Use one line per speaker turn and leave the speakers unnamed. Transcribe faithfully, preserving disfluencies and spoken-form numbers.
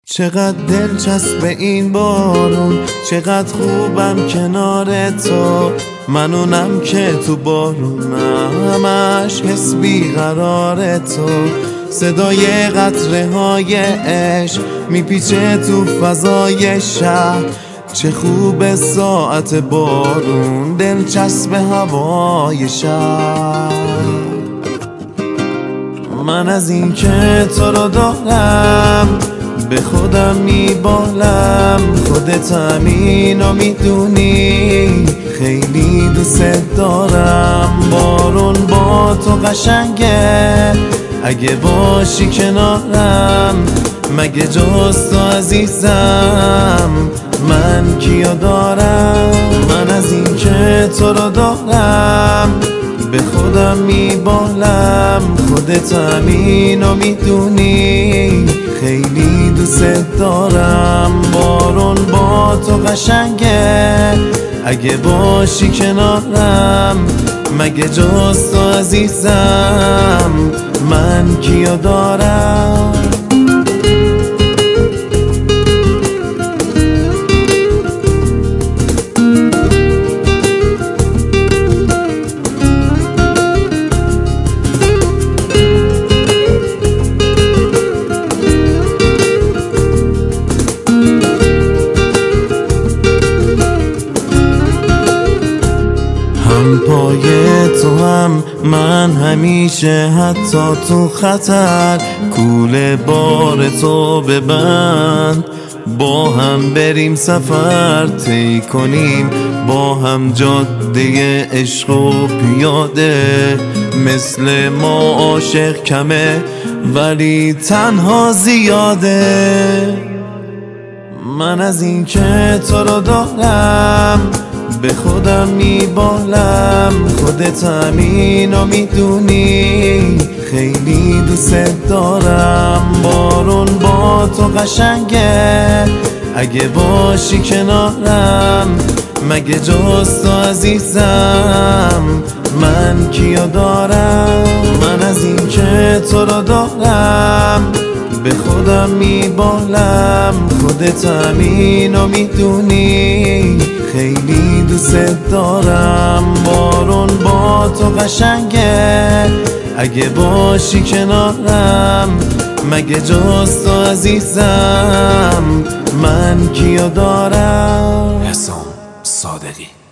چقدر دلچسب این بارون، چقدر خوبم کنار تو. من اونم که تو بارونم، همش حس بیقرار تو. صدای قطره های عشق میپیچه تو فضای شهر. چه خوب ساعت بارون، دلچسب هوای شهر. من از این که تو رو دارم به خودم میبالم، خودت همینو میدونی، خیلی دوست دارم. بارون با تو قشنگه، اگه باشی کنارم، مگه جز تو عزیزم من کیو دارم. من از این که تو رو دارم به خودم میبالم، خودت همینو میدونی، خیلی دوست دارم. بارون با تو قشنگه، اگه باشی کنارم، مگه جز تو عزیزم من کیو دارم. هم پای تو هم من همیشه، حتی تو خطر. کوله بار تو ببند، با هم بریم سفر طی کنیم، با هم جاده عشق و پیاده. مثل ما عاشق کمه ولی تنها زیاده. من از این که تو رو دارم به خودم میبالم، خودت همینو میدونی، خیلی دوست دارم. بارون با تو قشنگه، اگه باشی کنارم، مگه جز تو عزیزم من کیو دارم. من از این که تو رو دارم به خودم میبالم، خودت همینو میدونی، خیلی دوست دارم. بارون با تو قشنگه، اگه باشی کنارم، مگه جز تو عزیزم من کیو دارم.
حسام صادقی.